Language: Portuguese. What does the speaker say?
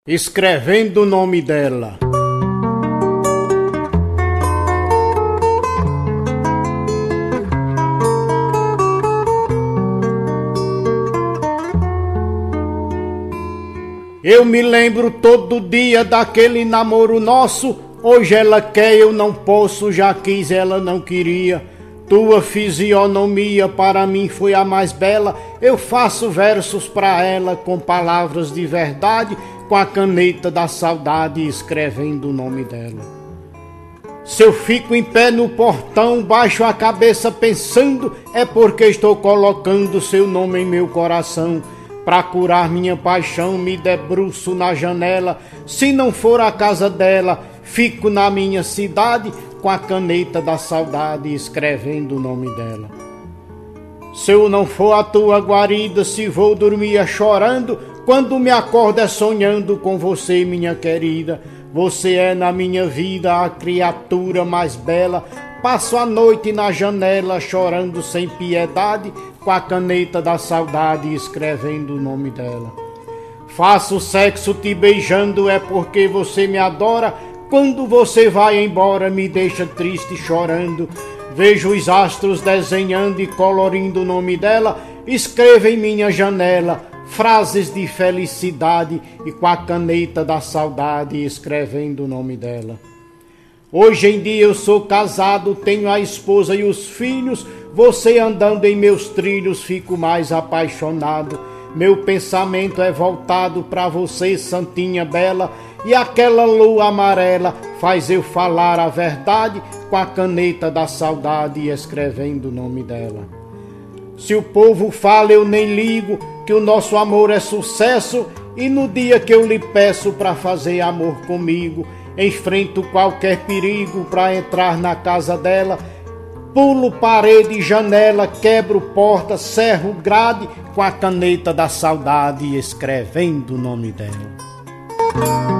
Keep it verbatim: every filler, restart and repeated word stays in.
escrevendo o nome dela. Eu me lembro todo dia daquele namoro nosso. Hoje ela quer, eu não posso, já quis, ela não queria. Tua fisionomia para mim foi a mais bela. Eu faço versos pra ela com palavras de verdade, com a caneta da saudade escrevendo o nome dela. Se eu fico em pé no portão, baixo a cabeça pensando, é porque estou colocando seu nome em meu coração. Pra curar minha paixão me debruço na janela. Se não for a casa dela, fico na minha cidade com a caneta da saudade escrevendo o nome dela. Se eu não for a tua guarida, se vou dormir chorando, quando me acordo é sonhando com você, minha querida. Você é na minha vida a criatura mais bela. Passo a noite na janela chorando sem piedade, com a caneta da saudade escrevendo o nome dela. Faço sexo te beijando, é porque você me adora. Quando você vai embora me deixa triste chorando. Vejo os astros desenhando e colorindo o nome dela. Escrevo em minha janela frases de felicidade e com a caneta da saudade escrevendo o nome dela. Hoje em dia eu sou casado, tenho a esposa e os filhos. Você andando em meus trilhos, fico mais apaixonado. Meu pensamento é voltado pra você, santinha bela, e aquela lua amarela faz eu falar a verdade com a caneta da saudade escrevendo o nome dela. Se o povo fala eu nem ligo, que o nosso amor é sucesso, e no dia que eu lhe peço pra fazer amor comigo, enfrento qualquer perigo pra entrar na casa dela. Pulo parede e janela, quebro porta, serro grade, com a caneta da saudade escrevendo o nome dela.